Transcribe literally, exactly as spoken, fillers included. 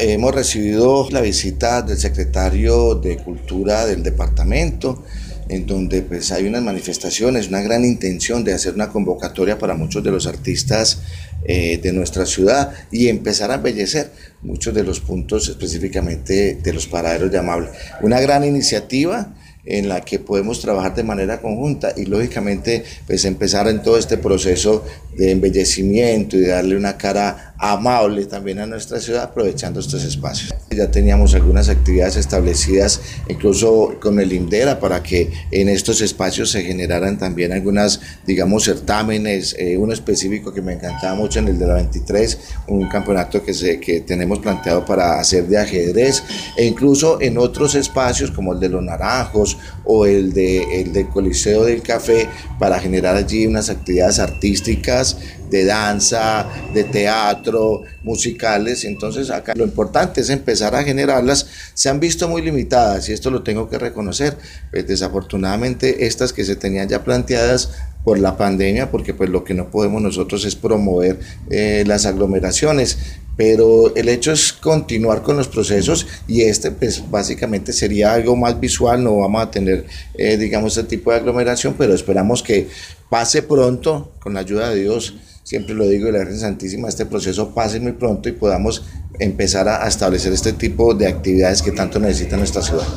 hemos recibido la visita del secretario de Cultura del departamento, en donde pues hay unas manifestaciones, una gran intención de hacer una convocatoria para muchos de los artistas eh, de nuestra ciudad y empezar a embellecer muchos de los puntos específicamente de los paraderos de Amable. Una gran iniciativa en la que podemos trabajar de manera conjunta y lógicamente pues empezar en todo este proceso de embellecimiento y de darle una cara amable también a nuestra ciudad aprovechando estos espacios. Ya teníamos algunas actividades establecidas incluso con el INDERA para que en estos espacios se generaran también algunas, digamos, certámenes, eh, uno específico que me encantaba mucho en el de la veintitrés, un campeonato que, se, que tenemos planteado para hacer de ajedrez, e incluso en otros espacios como el de los Naranjos o el, de, el del Coliseo del Café, para generar allí unas actividades artísticas de danza, de teatro, musicales. Entonces acá lo importante es empezar a generarlas. Se han visto muy limitadas y esto lo tengo que reconocer, pues desafortunadamente estas que se tenían ya planteadas por la pandemia, porque pues lo que no podemos nosotros es promover eh, las aglomeraciones, pero el hecho es continuar con los procesos y este pues básicamente sería algo más visual. No vamos a tener eh, digamos este tipo de aglomeración, pero esperamos que pase pronto con la ayuda de Dios. Siempre lo digo, y la Virgen Santísima, este proceso pase muy pronto y podamos empezar a, a establecer este tipo de actividades que tanto necesita nuestra ciudad.